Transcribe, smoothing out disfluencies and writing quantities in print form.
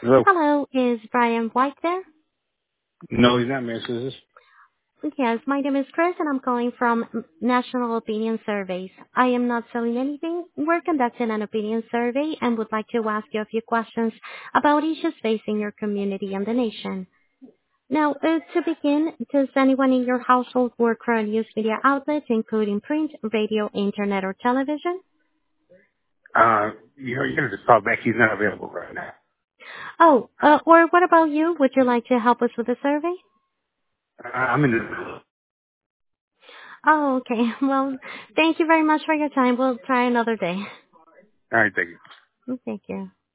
Hello. Hello, is Brian White there? No, he's not, man. So this. Yes, my name is Chris and I'm calling from National Opinion Surveys. I am not selling anything. We're conducting an opinion survey and would like to ask you a few questions about issues facing your community and the nation. Now, to begin, does anyone in your household work for a news media outlet, including print, radio, internet, or television? You're gonna just call back. He's not available right now. Oh, or what about you? Would you like to help us with the survey? I'm in the. Oh, okay. Well, thank you very much for your time. We'll try another day. All right, thank you. Thank you.